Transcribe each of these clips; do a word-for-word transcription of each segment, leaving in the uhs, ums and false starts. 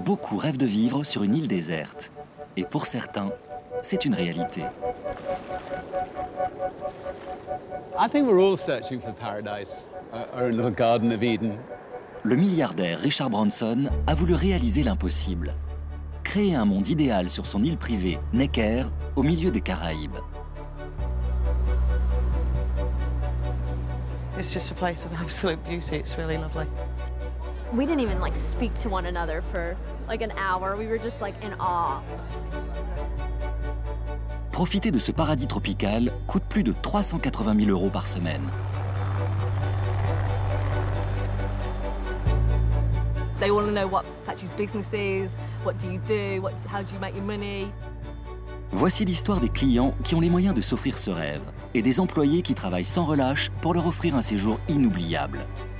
beaucoup rêvent de vivre sur une île déserte. Et pour certains, c'est une réalité. I think we're all searching for paradise, our own little garden of Eden. Le milliardaire Richard Branson a voulu réaliser l'impossible. Créer un monde idéal sur son île privée, Necker, au milieu des Caraïbes. It's just a place of absolute beauty. It's really lovely. We didn't even like speak to one another for like an hour. We were just like in awe. Profiter de ce paradis tropical coûte plus de trois cent quatre-vingt mille euros par semaine. They want to know what Patchy's business is, what do you do, what, how do you make your money. Voici l'histoire des clients qui ont les moyens de s'offrir ce rêve et des employés qui travaillent sans relâche pour leur offrir un séjour inoubliable.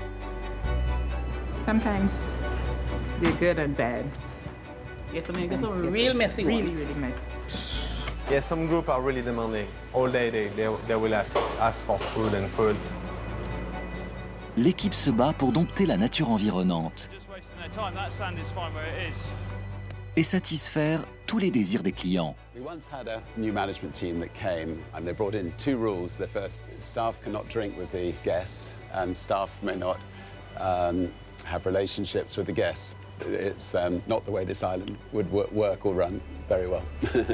Sometimes they're good and bad. Yes, I mean, there's some real messy ones. Really, really messy. Yeah, some groups are really demanding. All day they, they, they will ask, ask for food and food. L'équipe se bat pour dompter la nature environnante et satisfaire tous les désirs des clients. We once had a new management team that came and they brought in two rules. The first, staff cannot drink with the guests and staff may not um, have relationships with the guests. It's um, not the way this island would work or run very well.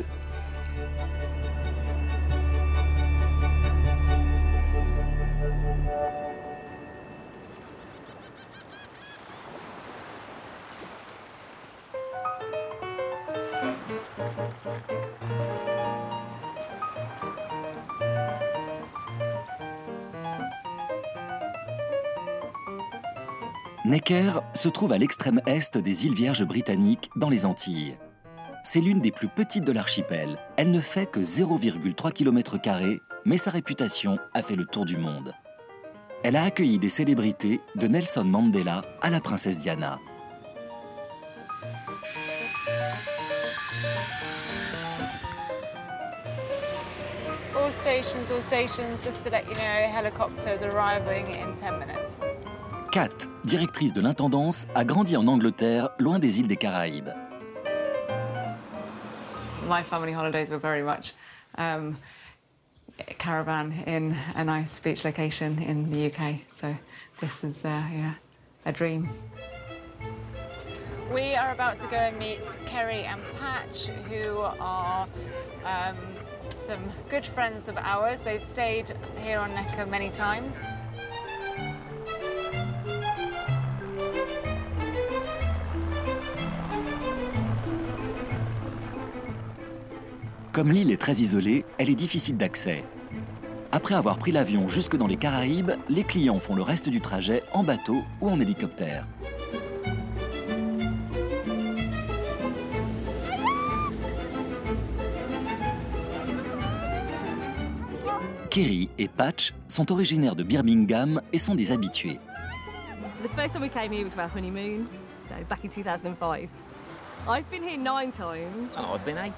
Necker se trouve à l'extrême est des îles Vierges britanniques, dans les Antilles. C'est l'une des plus petites de l'archipel. Elle ne fait que zéro virgule trois kilomètres carrés, mais sa réputation a fait le tour du monde. Elle a accueilli des célébrités, de Nelson Mandela à la princesse Diana. All stations, all stations, just to let you know, helicopters arriving in ten minutes. Kat, directrice de l'intendance, a grandi en Angleterre, loin des îles des Caraïbes. My family holidays were very much um, caravan in a nice beach location in the U K. So this is uh, yeah, a dream. We are about to go and meet Kerry and Patch, who are um, some good friends of ours. They've stayed here on Necker many times. Comme l'île est très isolée, elle est difficile d'accès. Après avoir pris l'avion jusque dans les Caraïbes, les clients font le reste du trajet en bateau ou en hélicoptère. Kerry et Patch sont originaires de Birmingham et sont des habitués. So the first time we came here was for our honeymoon, so back in two thousand five. I've been here nine times. Oh, I've been eight.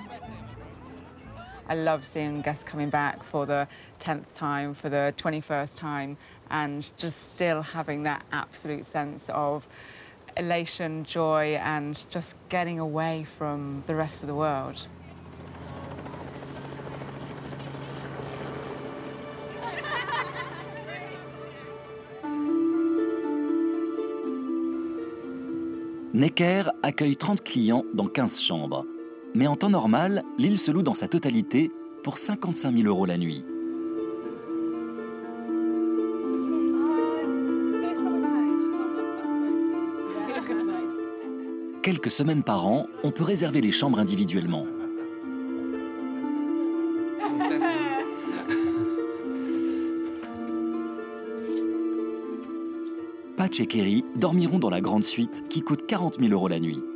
I love seeing guests coming back for the tenth time, for the twenty-first time, and just still having that absolute sense of elation, joy, and just getting away from the rest of the world. Necker accueille trente clients dans quinze chambres. Mais en temps normal, l'île se loue dans sa totalité pour cinquante-cinq mille euros la nuit. Quelques semaines par an, on peut réserver les chambres individuellement. Patch et Kerry dormiront dans la grande suite qui coûte quarante mille euros la nuit.